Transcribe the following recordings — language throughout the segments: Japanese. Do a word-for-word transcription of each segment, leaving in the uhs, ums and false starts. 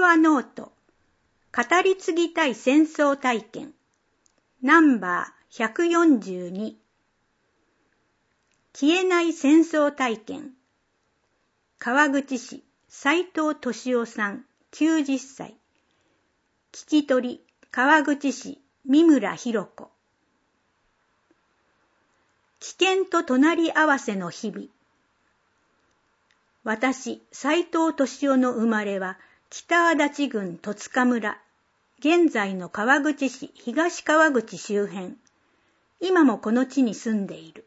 和ノート語り継ぎたい戦争体験ナンバーひゃくよんじゅうに消えない戦争体験川口市斉藤俊夫さんきゅうじゅっさい聞き取り川口市三村博子危険と隣り合わせの日々私、斉藤俊夫の生まれは北足立郡戸塚村、現在の川口市東川口周辺、今もこの地に住んでいる。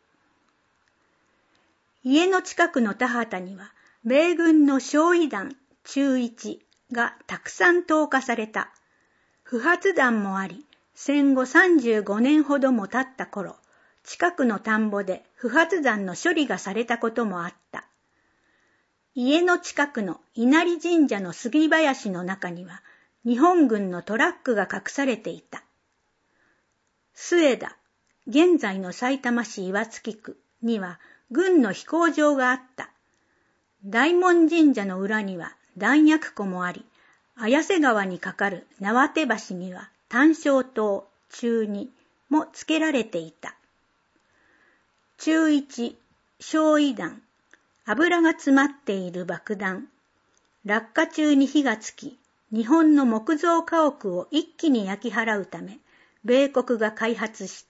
家の近くの田畑には、米軍の焼夷弾中いちがたくさん投下された。不発弾もあり、戦後さんじゅうごねんほども経った頃、近くの田んぼで不発弾の処理がされたこともあった。家の近くの稲荷神社の杉林の中には日本軍のトラックが隠されていた。末田、現在のさいたま市岩槻区には軍の飛行場があった。大門神社の裏には弾薬庫もあり、綾瀬川に架かる縄手橋には単焦塔中にも付けられていた。中いち、焼夷弾。油が詰まっている爆弾。落下中に火がつき、日本の木造家屋を一気に焼き払うため、米国が開発した。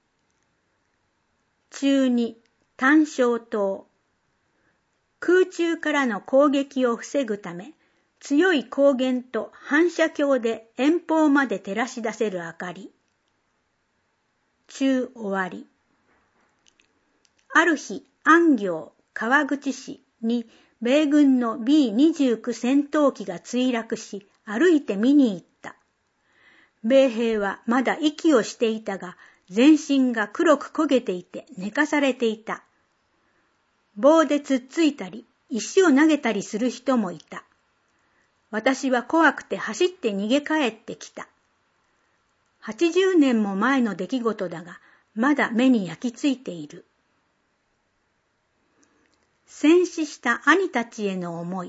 中に、単焦塔。空中からの攻撃を防ぐため、強い光源と反射鏡で遠方まで照らし出せる明かり。中終わり。ある日、安行、川口市に米軍の ビーにじゅうきゅう 戦闘機が墜落し歩いて見に行った。米兵はまだ息をしていたが全身が黒く焦げていて寝かされていた。棒でつっついたり石を投げたりする人もいた。私は怖くて走って逃げ帰ってきた。はちじゅうねんも前の出来事だがまだ目に焼き付いている。戦死した兄たちへの思い。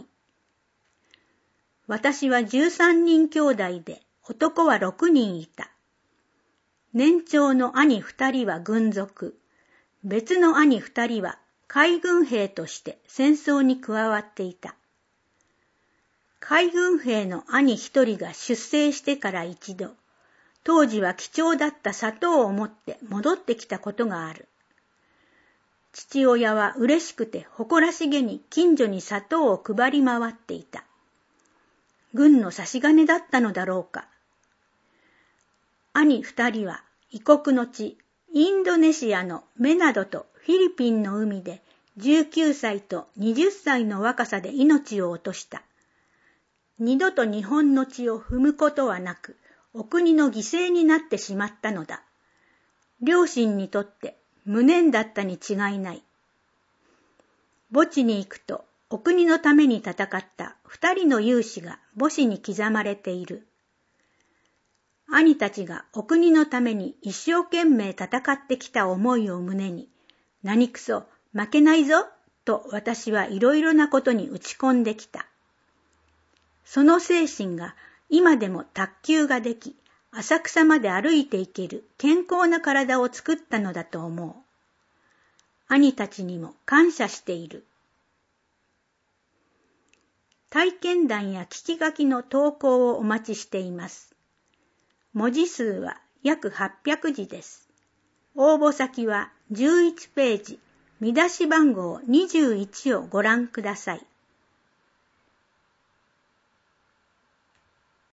私はじゅうさんにん兄弟で男はろくにんいた。年長の兄ふたりは軍属、別の兄ふたりは海軍兵として戦争に加わっていた。海軍兵の兄ひとりが出征してから一度、当時は貴重だった砂糖を持って戻ってきたことがある。父親は嬉しくて誇らしげに近所に砂糖を配り回っていた。軍の差し金だったのだろうか。兄二人は異国の地、インドネシアのメナドとフィリピンの海でじゅうきゅうさいとはたちの若さで命を落とした。二度と日本の地を踏むことはなく、お国の犠牲になってしまったのだ。両親にとって無念だったに違いない。墓地に行くと、お国のために戦った二人の勇士が墓誌に刻まれている。兄たちがお国のために一生懸命戦ってきた思いを胸に、何くそ、負けないぞ、と私はいろいろなことに打ち込んできた。その精神が今でも卓球ができ、浅草まで歩いていける健康な体を作ったのだと思う。兄たちにも感謝している。体験談や聞き書きの投稿をお待ちしています。文字数は約はっぴゃくじです。応募先はじゅういちページ、見出し番号にじゅういちをご覧ください。